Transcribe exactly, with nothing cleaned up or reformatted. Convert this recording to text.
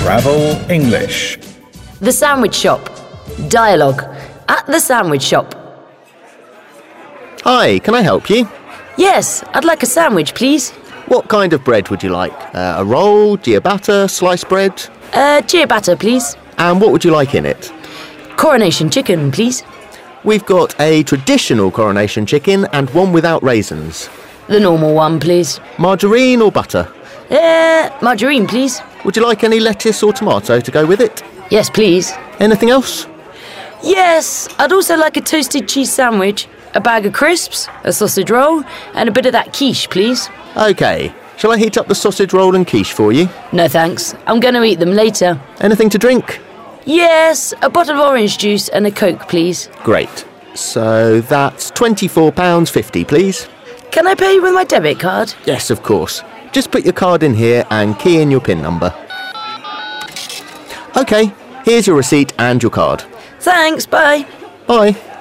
Travel English. The sandwich shop. Dialogue. At the sandwich shop. Hi, can I help you? Yes, I'd like a sandwich, please. What kind of bread would you like? Uh, a roll, ciabatta, sliced bread? Uh, ciabatta, please. And what would you like in it? Coronation chicken, please. We've got a traditional coronation chicken and one without raisins. The normal one, please. Margarine or butter? Uh, margarine, please. Would you like any lettuce or tomato to go with it? Yes, please. Anything else? Yes, I'd also like a toasted cheese sandwich, a bag of crisps, a sausage roll, and a bit of that quiche, please. OK. Shall I heat up the sausage roll and quiche for you? No thanks. I'm going to eat them later. Anything to drink? Yes, a bottle of orange juice and a Coke, please. Great. So that's twenty-four pounds fifty, please. Can I pay with my debit card? Yes, of course. Just put your card in here and key in your PIN number. OK, here's your receipt and your card. Thanks, bye. Bye.